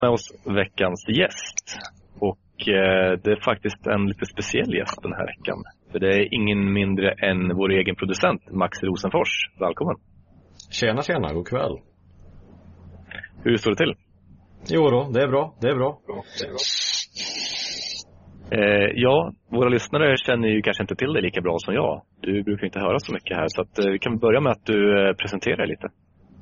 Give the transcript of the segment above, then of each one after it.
med oss veckans gäst. Och det är faktiskt en lite speciell gäst den här veckan. För det är ingen mindre än vår egen producent, Max Rosenfors. Välkommen. Tjena, god kväll. Hur står det till? Jo då, det är bra. Ja, våra lyssnare känner ju kanske inte till dig lika bra som jag. Du brukar inte höra så mycket här, så att, vi kan börja med att du presenterar dig lite.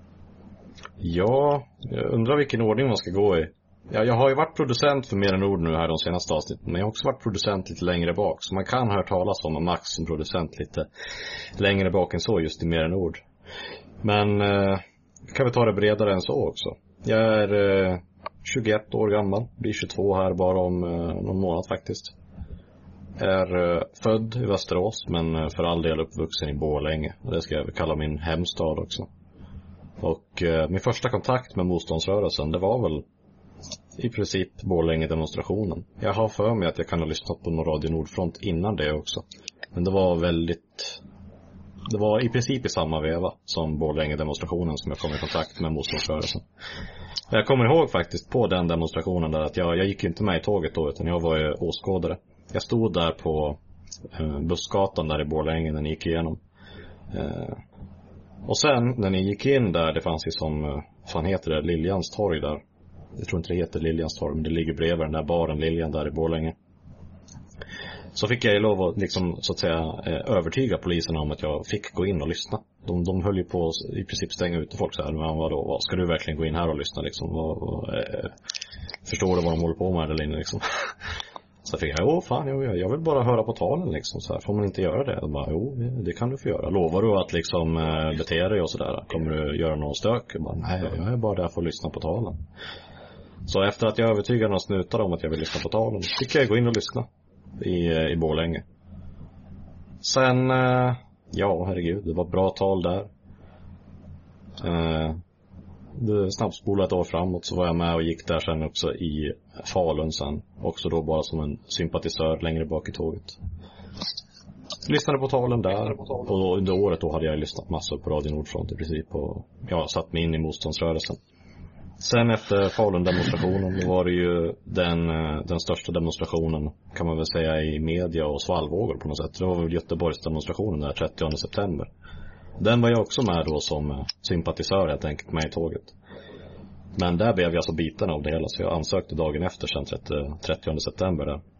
Ja, jag undrar vilken ordning man ska gå i. Ja, jag har ju varit producent för Mer än ord nu här de senaste avsnitten, men jag har också varit producent lite längre bak. Så man kan höra talas om Max som producent lite längre bak än så just i Mer än ord. Men kan vi ta det bredare än så också. Jag är 21 år gammal, blir 22 här bara om någon månad faktiskt. Är född i Västerås men för all del uppvuxen i Borlänge. Det ska jag kalla min hemstad också. Och min första kontakt med motståndsrörelsen, det var väl i princip Borlänge-demonstrationen. Jag har för mig att jag kan ha lyssnat på någon Radio Nordfront innan det också. Men det var i princip i samma veva som Borlänge-demonstrationen som jag kom i kontakt med motståndsrörelsen. Jag kommer ihåg faktiskt på den demonstrationen där att jag gick inte med i tåget då, utan jag var ju åskådare. Jag stod där på bussgatan där i Borlänge när ni gick igenom. Och sen när ni gick in där, det fanns ju som fan heter det, Liljans torg där. Jag tror inte det heter Liljans torg, men det ligger bredvid den där baren Liljan där i Borlänge. Så fick jag ju lov att liksom, så att säga, övertyga poliserna om att jag fick gå in och lyssna. De höll ju på att i princip stänga ute folk så här. Men vadå, ska du verkligen gå in här och lyssna liksom? Förstår du vad de håller på med eller inne liksom? Så fick jag vill bara höra på talen liksom så här. Får man inte göra det? Jag bara, det kan du få göra. Lovar du att liksom bete dig och sådär? Kommer du göra någon stök? Jag bara, nej, jag är bara där för att lyssna på talen. Så efter att jag övertygade någon snutar om att jag vill lyssna på talen, fick jag gå in och lyssna i Borlänge. Sen ja, herregud, det var ett bra tal där. Det snabbspolade ett år framåt, så var jag med och gick där sen också i Falun sen. Också då bara som en sympatisör längre bak i tåget. Lyssnade på talen där. Och under året då hade jag lyssnat massor på Radio Nordfront i princip. Och jag satt mig in i motståndsrörelsen. Sen efter Falun-demonstrationen var det ju den största demonstrationen kan man väl säga i media och svallvågor på något sätt. Det var väl Göteborgsdemonstrationen där 30 september. Den var jag också med då som sympatisör helt enkelt med i tåget. Men där blev jag så biten av det hela så jag ansökte dagen efter sen 30 september där.